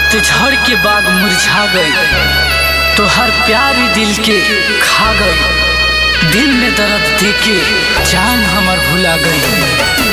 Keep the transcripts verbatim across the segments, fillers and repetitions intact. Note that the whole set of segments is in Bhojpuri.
पतझड़ के बाग मुरझा गई, तो हर प्यारी दिल के खा गई। दिल में दर्द देके जान हमर भुला गई।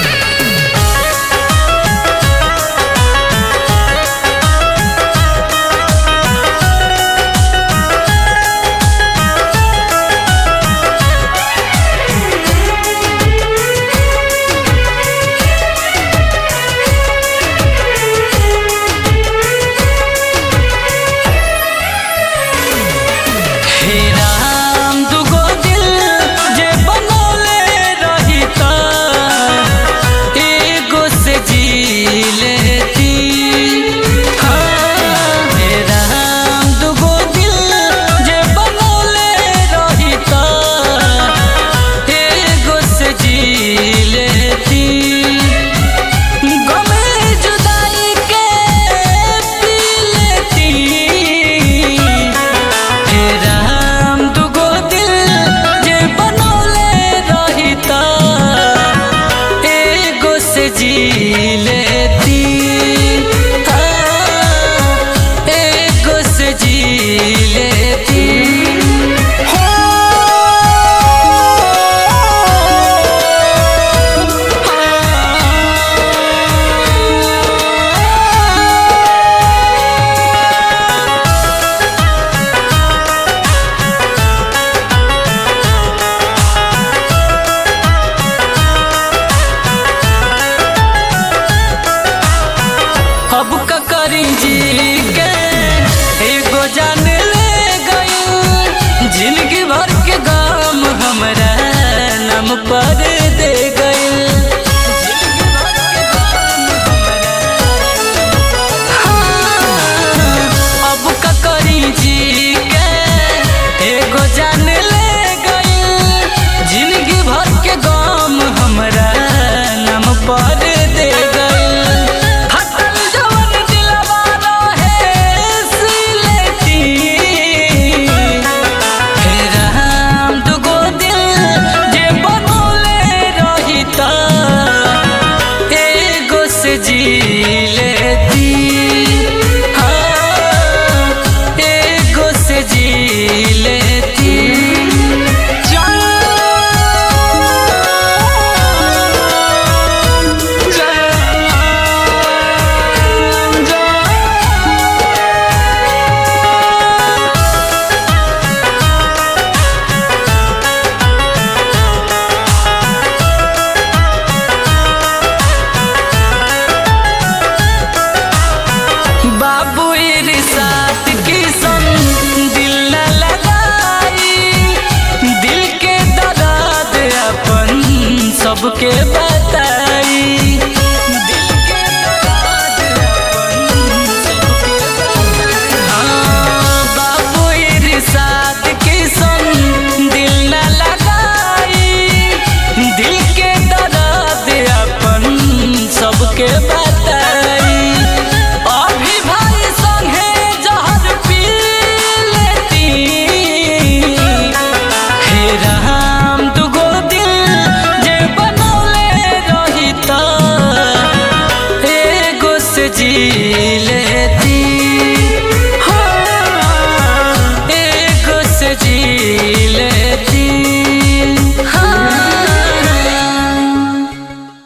जिंदगी भर के गाम हमरा नाम पर दे गई। अब का करी जी के एगो जान ले गई, जिंदगी भर के गाम हमरा नाम पर दे गई। सबके